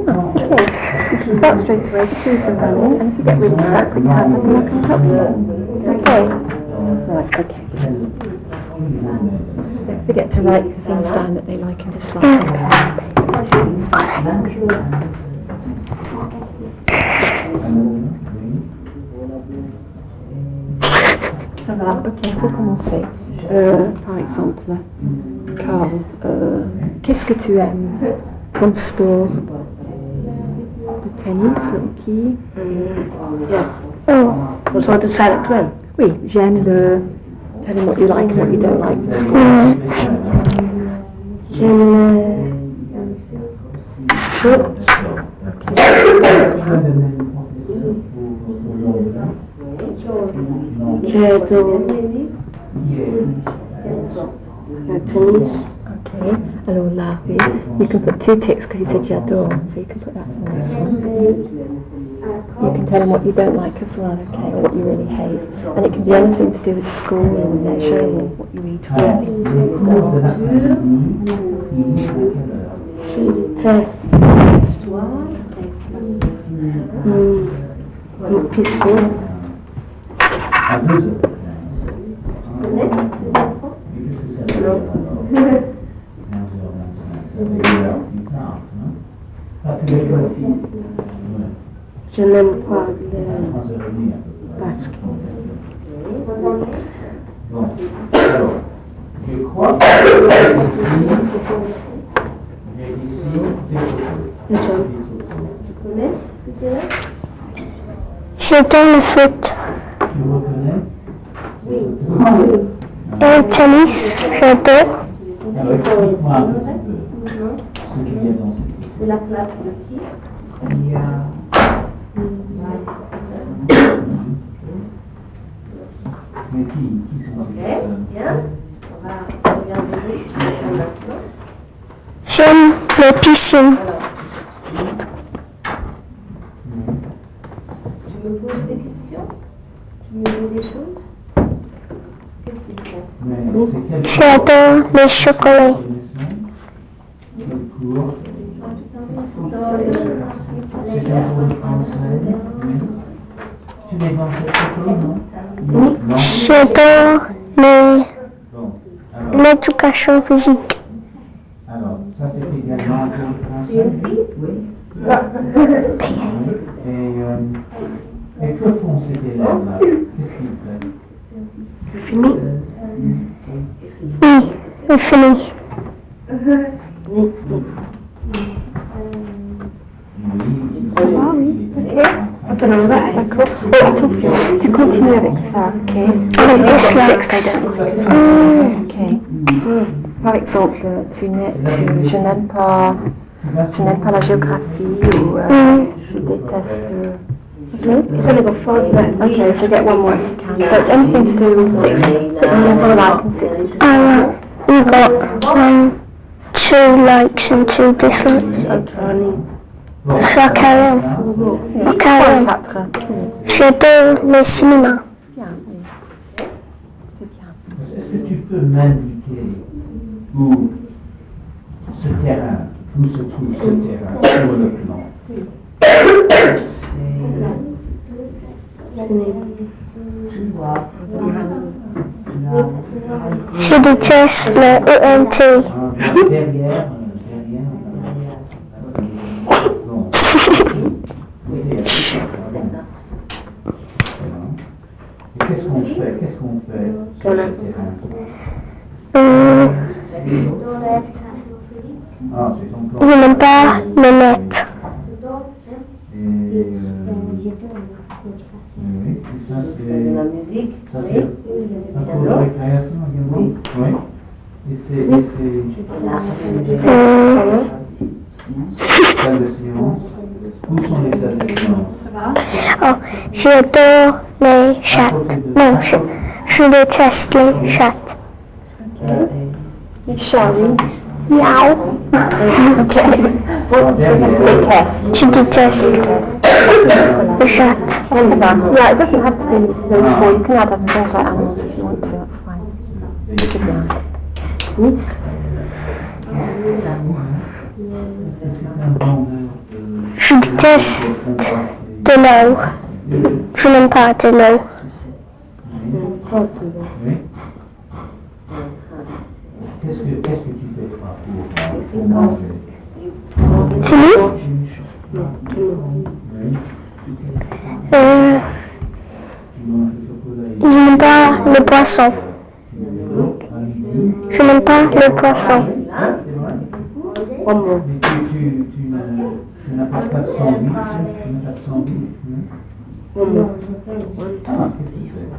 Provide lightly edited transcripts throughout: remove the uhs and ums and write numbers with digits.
Okay. You can start straight away, do some running, and if you get really stuck with hands, I can help you. Okay. Right, okay. Don't forget to write things down that they like and dislike. Ça va, ok, il faut commencer. Par exemple, Carl, qu'est-ce que tu aimes comme sport? Le tennis, le hockey? Oh, was what the silent one? Oui, j'aime le... Tell him what you like and what you don't like. J'aime foot. J'adore tennis. Okay, alors là, you can put 2 ticks because you said j'adore, so you can put that for the next one. You can tell him what you don't like as well, okay, or what you really hate. And it can be anything to do with school or leisure or what you eat or anything. Je déteste le piscine. Je n'aime pas le basket. Bon, alors, je crois que J'adore le foot. Tu reconnais? Et le tennis, j'adore. Alors, explique-moi un petit peu ce qu'il y a dans cette équipe. C'est la place de qui? Il y a... Mais qui sont ces personnes? Bien. On va regarder les informations. J'aime les piscines. Tu me poses des questions? Tu me dis des choses? Qu'est-ce qu'il faut? Mais c'est quel cours? J'adore les chocolats. Quel cours? C'est quel cours de français? Tu n'es pas en cette école, non? Oui. Non? J'adore Bon, alors, l'éducation physique. alors, ça c'est également un cours de français? Oui. Et que font ces élèves-là? Qu'est-ce qu'ils font? Fini? Oui, c'est fini. Oui. Ah oui, ok. D'accord. Oh, attention, tu continues avec ça, ok? Avec les snacks. Ok. Par exemple, je n'aime pas la géographie ou je déteste. Okay, so get one more if you can. So it's anything to do with six things you like and 6. We got 2 likes and 2 dislikes. Ça carry on. Carry on. J'adore le cinéma. Bien, oui. C'est bien. Est-ce que tu peux m'indiquer où ce terrain, où se trouve ce terrain sur le plan? Je déteste le ENT. Derrière. Bon. Et qu'est-ce qu'on fait sur ce terrain? Ah, c'est ton plan. Je n'aime pas le net. Oui, et ça c'est La musique. un cours de récréation également? Oui. Et c'est salle de séance. Où sont les salles de séance? Oh, j'adore les chats. Non, je déteste les chats. Les chats, oui. Miaou. Okay. Je déteste les chats. Yeah, it doesn't have to be those 4. You can add other things like animals if you want to. That's fine. C'est bien. Oui. C'est un vendeur de Je déteste de l'eau. Je n'aime pas de l'eau. Oui. Qu'est-ce que tu fais toi pour manger? C'est lui? Oui. Tu manges le chocolat Je n'aime pas le poisson. Je n'aime pas le poisson. Mais tu n'as pas de sandwich? Tu n'as pas de sandwich? Ah, qu'est-ce que tu fais?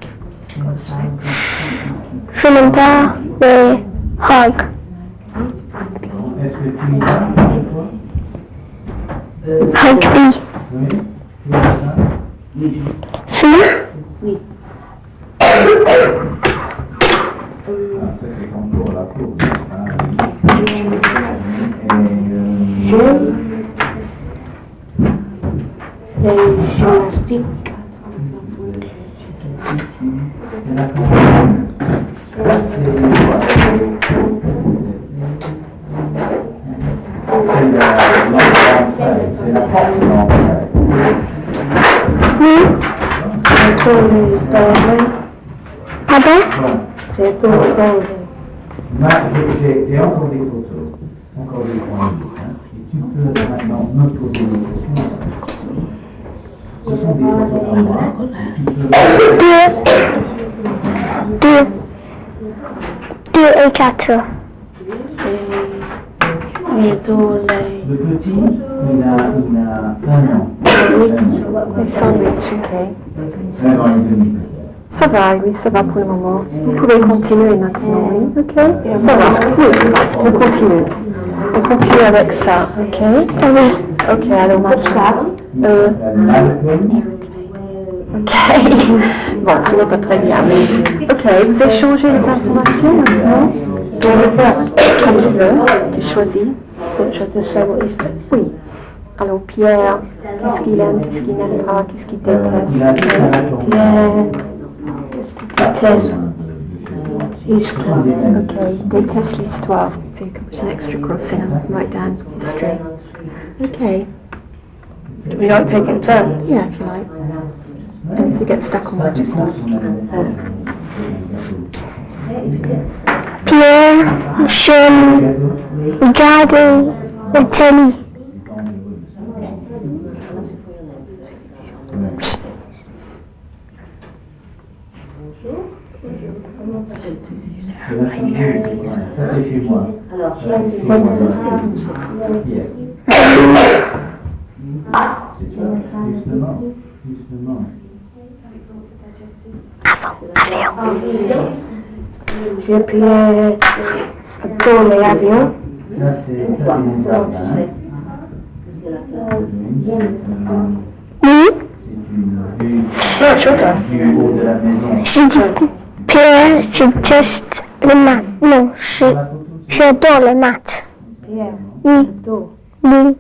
Je n'aime pas les hogs. Est-ce que tu y vas chez toi? Rugby. Oui. Tu as ça? C'est lui? Ah, ça c'est encore la courbe. Les gymnastiques. C'est la courbe. Ça c'est quoi? C'est la porte d'entrée. Oui. Pardon? Pardon? Bon. C'est tout le temps. J'ai encore des photos, encore des points. Hein. Et tu peux maintenant me poser des questions. Ce sont des photos à moi. Tu peux... Deux et quatre. Et tous les... Le petit, il a 1 an. Les sandwichs, ok. 1 an et demi. Ça va, oui, ça va pour le moment. Vous pouvez continuer maintenant, oui, ok? Ça va, oui, on continue. On continue avec ça, ok? Oui. Ok, alors maintenant... Ok. Bon, ce n'est pas très bien, mais... Ok, vous échangez les informations maintenant? On va faire comme tu veux, tu choisis. Je te sais où il Oui. Alors Pierre, qu'est-ce qu'il aime, qu'est-ce qu'il n'aime pas, qu'est-ce qu'il déteste? Okay, déteste l'histoire. So you can put an extra cross in and write down history. Okay. We don't take in turns. Yeah, if you like. And if you get stuck on what you start. Pierre, j'aime regarder la télé. Ça c'est chez moi. Alors, Yes. Justement. j'ai appuyé pour les avions. Ça c'est les avions. Oui? C'est une vue du haut de la maison. Je dis, Pierre, je déteste le maths. Non, j'adore le maths. Pierre, Oui, dos. oui.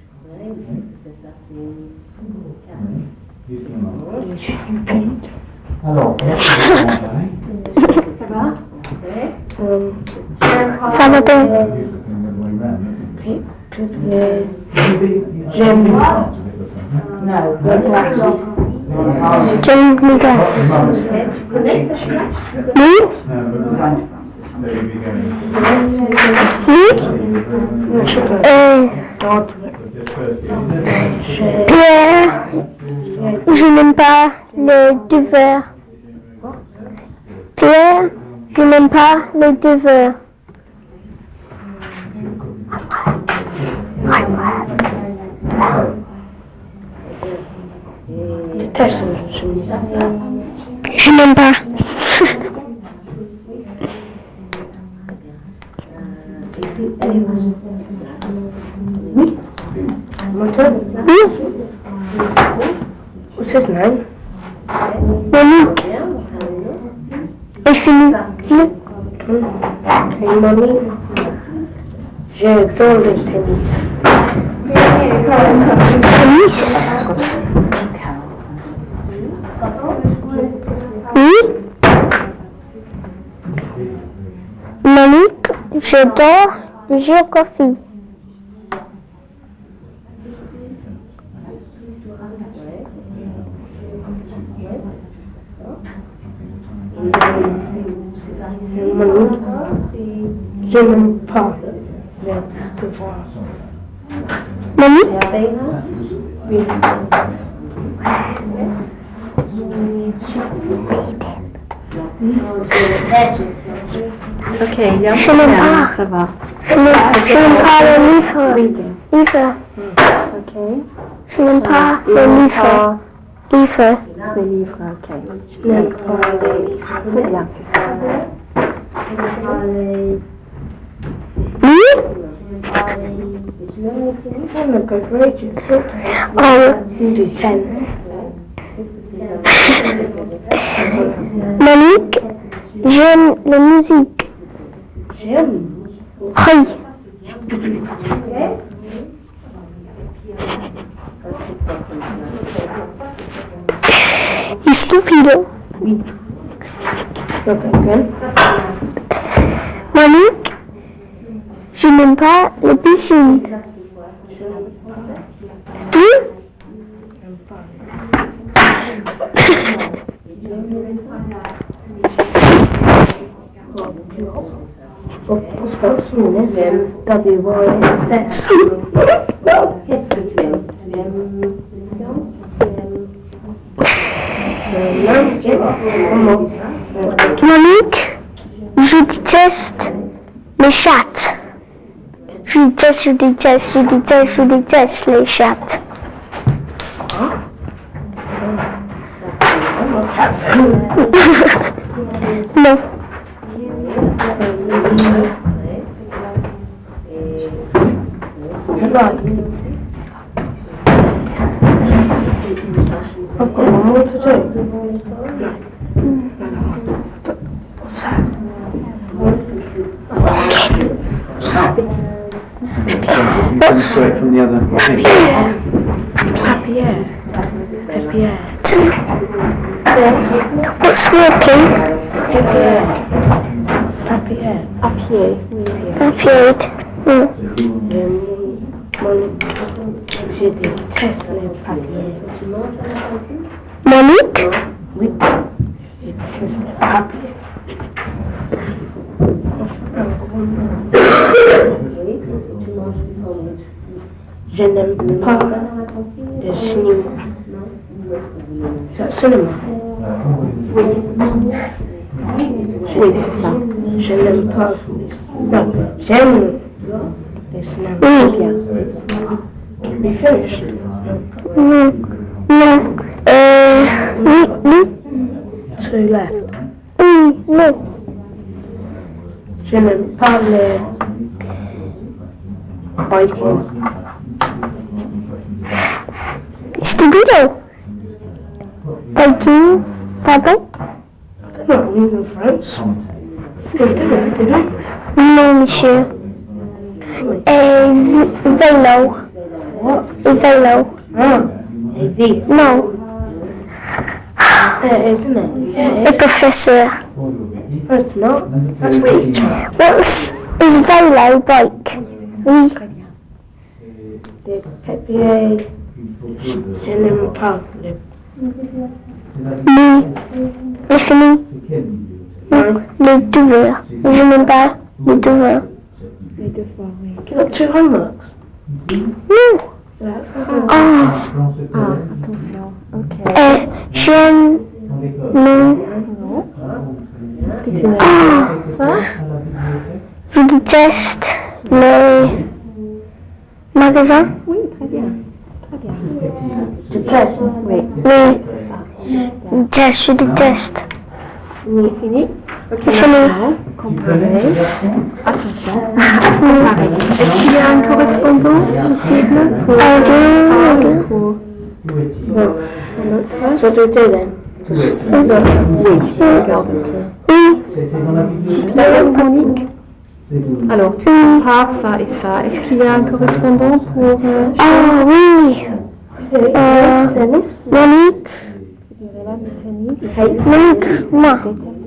Alors, Ça va? Ça va bien. J'aime le glace. J'aime les glaces. Oui? Oui? Pierre, je n'aime pas les devoirs. Pierre, je n'aime pas les devoirs. Je n'aime pas. Oui. Moteur. Oui? What's his name? Monique. Et fini. Et Monique. J'adore le tennis. Tennis? Oui? Monique, j'adore la géographie. Monique, je n'aime pas les devoirs. Monique, Oui. Ok, bien, Je n'aime pas. ça va. je n'aime pas les livres. Reading. Livres. Ok. Je n'aime pas Il les n'aime livres. pas Livres. les livres, ok. Je n'aime pas les... C'est bien, c'est ça. Je n'aime pas les... Oui? I'm a good reader. Oh. Do 10. Monique, j'aime la musique. J'aime. Oui. Estúpido. Monique, je n'aime pas les piscines. Oui? Monique, je déteste les chattes. Je déteste les chattes. Non. Straight from the other thing. What's smoking? À pied. Un pied. Je déteste les papiers. Monique? Oui. Je déteste les papiers. Je n'aime pas le cinéma. C'est cinéma. Oui, c'est ça. Je n'aime pas. Non, j'aime le cinéma. Oui. Bien. We finished. Non. Non. Oui, oui. Two left. Oui, non. Je n'aime pas les Vikings. Estúpido. Viking. Pardon? Non, in France. Non, monsieur. Vélo. Vélo. Ah, et V. Non. Isn't it? Le professeur. It's not. That's weak. Is vélo bike? Oui. Les papiers. Je n'aime pas les. Oui. Le fini. Les devoirs. Je n'aime pas les devoirs. Les devoirs, oui. You got 2 homeworks. Non. Ah, Ah. attention. Ok. J'aime. Non. Non. Qu'est-ce que tu n'aimes Ah. pas? Je déteste les magasins. Oui, très bien. Très bien. Déteste. Oui. Oui. Bien. Je déteste. C'est fini? Ok, Fini. maintenant, comparer. Attention. Comparer. Est-ce qu'il y a un correspondant possible pour l'autre? So do then. Oui, regarde un peu. Oui. D'ailleurs, Monique, alors, tu compares ça et ça. Est-ce qu'il y a un correspondant pour Ah oui. Monique. Monique. Moi.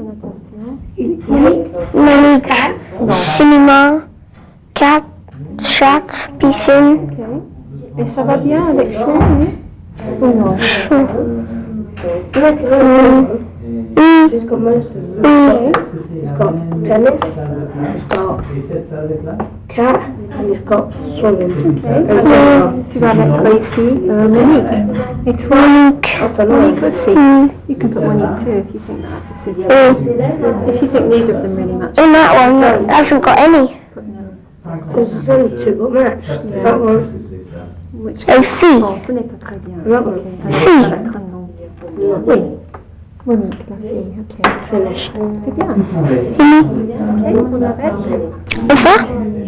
Monique. Cinéma. Cat. Chat. Piscine. Et ça va bien avec Sean, oui? Ou non? She's got most of them. Okay. She's got Salle de classe. Et cette salle de classe? 4 jusqu'au second. Tu vas mettre ici Monique. Et toi, Monique aussi. You can put Monique too if you think that's a suitable. If you think neither of them really match. In that one, it hasn't got any. Put no. There's only 2 got matched. That one. Which Oh, si. Oh, ce n'est pas très bien. Non. Ok. Alors, Si. ça va être un nom. Oui. Monique, la fille. Ok. Finished. C'est bien. Qui sont les... Ok, on arrête. Et ça?